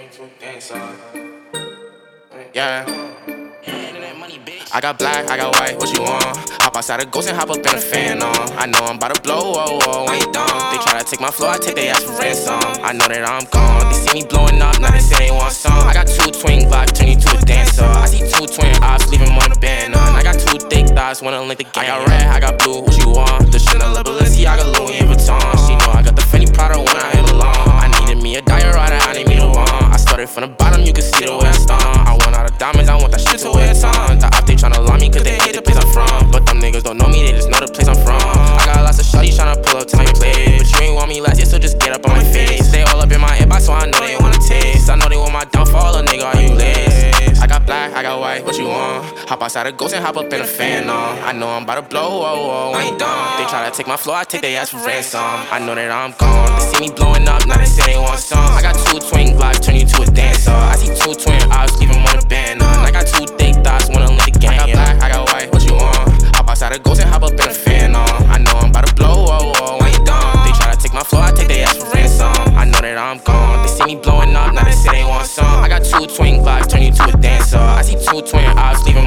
Yeah. I got black, I got white, what you want? Hop outside a ghost and hop up in a fan on. I know I'm about to blow, whoa, whoa, ain't dumb. They try to take my flow, I take their ass for ransom. I know that I'm gone, they see me blowing up, now they say they want some. I got 2 twin Glocks, turn you to a dancer. I see 2 twin ops, leave him on the band on. I got 2 thick thighs, wanna link the gang. I got red, I got blue, what you want? The Chanel, Balenciaga, Louis Vuitton. She know I got the Fendi Prada when I hit along. I needed me a diorite, I need me the one. I started from the bottom, you can see the way I stung. I want all the diamonds, I want that shit to wear a ton. The op, they tryna lie me, cause they hate the place I'm from. But them niggas don't know me, they just know the place I'm from. I got lots of shawty tryna pull up to my place, but you ain't want me last year, so just get up on my face. They all up in my inbox, so I know they wanna taste. I know they want my downfall, a nigga, are you lace? I got black, I got white, what you want? Hop outside a ghost and hop up in a fan on. I know I'm about to blow, whoa, whoa, ain't dumb. They try to take my flow, I take their ass for ransom. I know that I'm gone, they see me blowing up, now they say they want some. I got 2 twin Glocks, turn you to a dancer. I see 2 twin ops, leave him on the band on. I got 2 thick thighs, wanna link the gang. I got black, I got white, what you want? Hop outside a ghost and hop up in a fan on. I know I'm about to blow, whoa, whoa, ain't dumb. They try to take my flow, I take their ass for ransom. I know that I'm gone, they see me blowing up, now they say they want some. I got 2 twin Glocks, turn you to a dancer. I see 2 twin ops, leave him